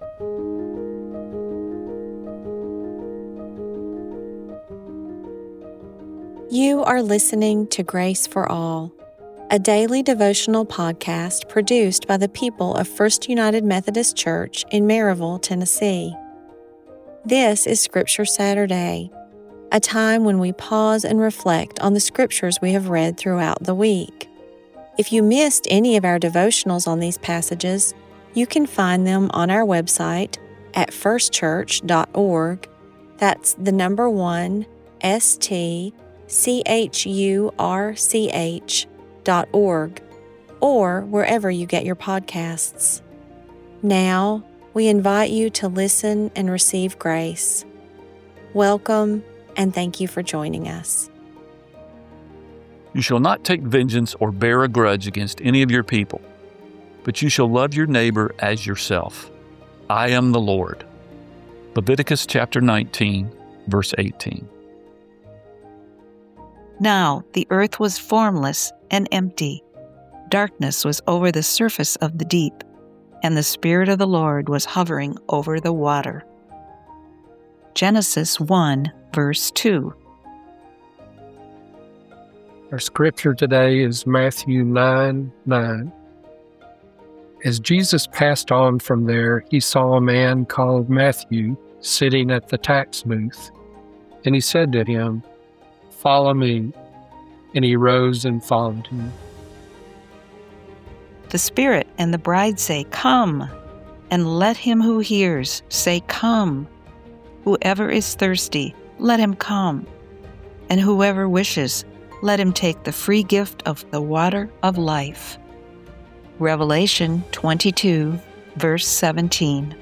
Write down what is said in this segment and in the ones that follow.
You are listening to Grace for All, a daily devotional podcast produced by the people of First United Methodist Church in Maryville, Tennessee. This is Scripture Saturday, a time when we pause and reflect on the scriptures we have read throughout the week. If you missed any of our devotionals on these passages, you can find them on our website at firstchurch.org. That's the number 1, STCHURCH.org, or wherever you get your podcasts. Now, we invite you to listen and receive grace. Welcome, and thank you for joining us. You shall not take vengeance or bear a grudge against any of your people, but you shall love your neighbor as yourself. I am the Lord. Leviticus chapter 19, verse 18. Now the earth was formless and empty. Darkness was over the surface of the deep, and the Spirit of the Lord was hovering over the water. Genesis 1, verse 2. Our scripture today is Matthew 9:9. As Jesus passed on from there, he saw a man called Matthew sitting at the tax booth, and he said to him, "Follow me." And he rose and followed him. The Spirit and the bride say, "Come," and let him who hears say, "Come." Whoever is thirsty, let him come, and whoever wishes, let him take the free gift of the water of life. Revelation 22, verse 17.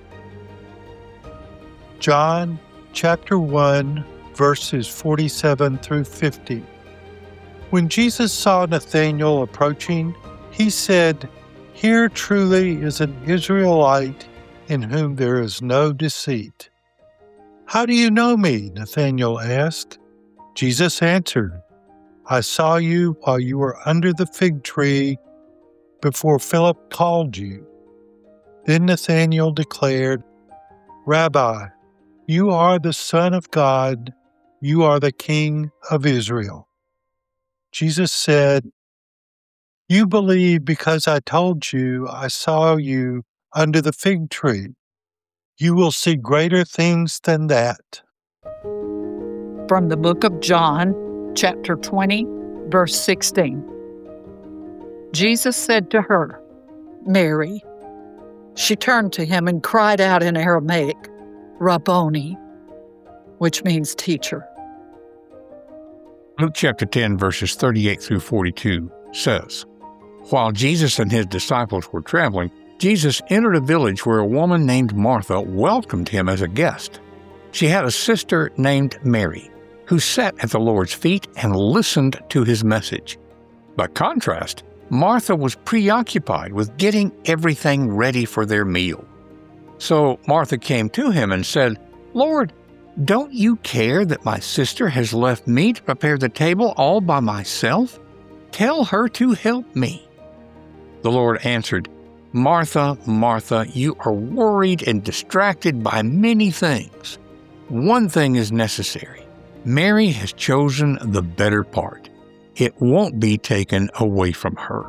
John chapter 1, verses 47 through 50. When Jesus saw Nathanael approaching, he said, "Here truly is an Israelite in whom there is no deceit." "How do you know me?" Nathanael asked. Jesus answered, "I saw you while you were under the fig tree before Philip called you." Then Nathanael declared, "Rabbi, you are the Son of God, you are the King of Israel." Jesus said, "You believe because I told you I saw you under the fig tree. You will see greater things than that." From the book of John, chapter 20, verse 16. Jesus said to her, "Mary." She turned to him and cried out in Aramaic, "Rabboni," which means teacher. Luke chapter 10, verses 38 through 42 says, While Jesus and his disciples were traveling, Jesus entered a village where a woman named Martha welcomed him as a guest. She had a sister named Mary, who sat at the Lord's feet and listened to his message. By contrast, Martha was preoccupied with getting everything ready for their meal. So Martha came to him and said, "Lord, don't you care that my sister has left me to prepare the table all by myself? Tell her to help me." The Lord answered, "Martha, Martha, you are worried and distracted by many things. One thing is necessary. Mary has chosen the better part. It won't be taken away from her."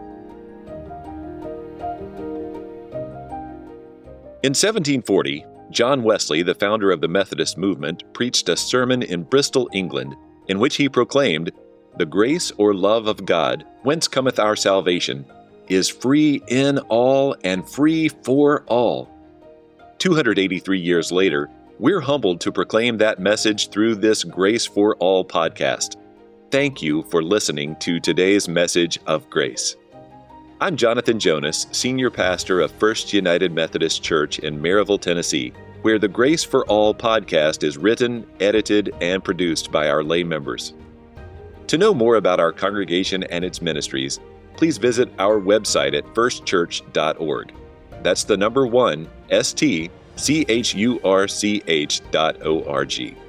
In 1740, John Wesley, the founder of the Methodist movement, preached a sermon in Bristol, England, in which he proclaimed, "The grace or love of God, whence cometh our salvation, is free in all and free for all." 283 years later, we're humbled to proclaim that message through this Grace for All podcast. Thank you for listening to today's message of grace. I'm Jonathan Jonas, Senior Pastor of First United Methodist Church in Maryville, Tennessee, where the Grace for All podcast is written, edited, and produced by our lay members. To know more about our congregation and its ministries, please visit our website at firstchurch.org. That's the number 1, STCHURCH.org.